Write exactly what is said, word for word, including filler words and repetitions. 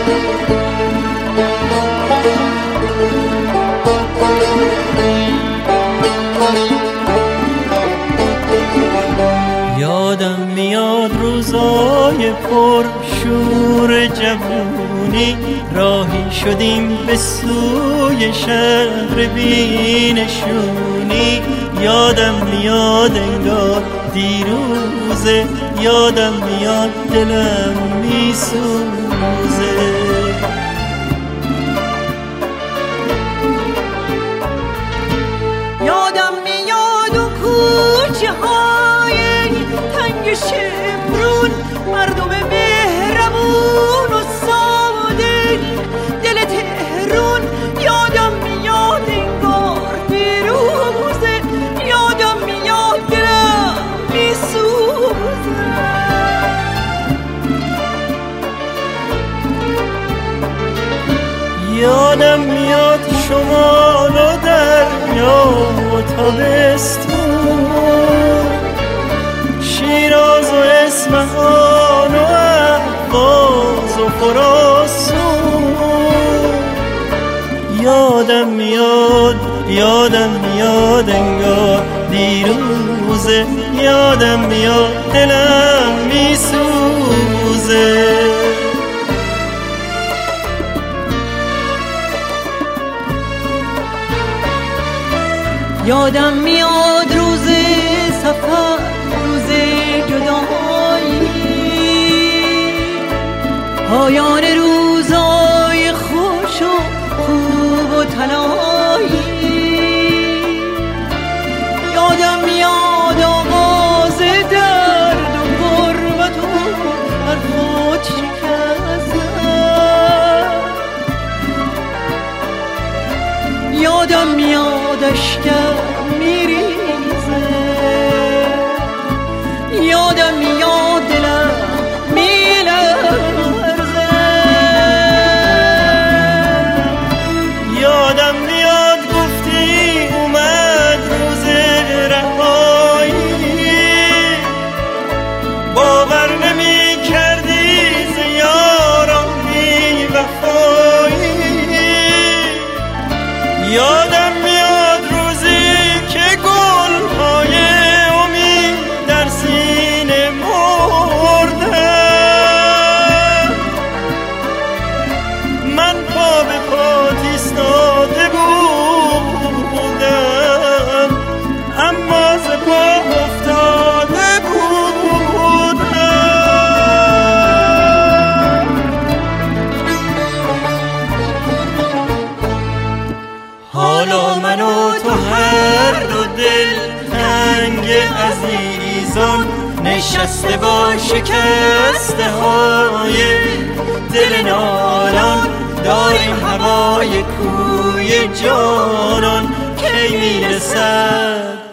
یادم میاد روزای پر شور جوونی، راهی شدیم به سوی شهر بینشونی. یادم میاد انگار دیروزه، یادم میاد دلم میسوزه. یادم میاد و کوچه های تنگ شمرون، مردم مهربون و ساده دل تهرون. یادم میاد انگار دیروزه، یادم میاد دلم میسوزه. یادم میاد شمال و دریا و تابستون، شیراز و اصفهان و اهواز و خراسان. یادم میاد یادم میاد انگار دیروزه، یادم میاد دلم میسوزه. یادم میاد روز سفر، روز جدایی، پایان روزای خوش و خوب و طلایی. یادم میاد آغاز درد و غربت و بر خود شکستن. یادم میاد اشکم میریزه، یادم میاد دلم میلرزه. یادم میاد گفتی اومد روز رهایی، باور نمی کردی ز یارم بی وفایی. یادم میاد روزی که گل‌های امید در سینه مردن، من پا به پات ایستاده بودم، اما ز پا افتاده بودم. حالا من و تو هر دو دل تنگ عزیزان، نشسته با شکسته های دل نالان، داریم هوای کوی جانان کی میرسد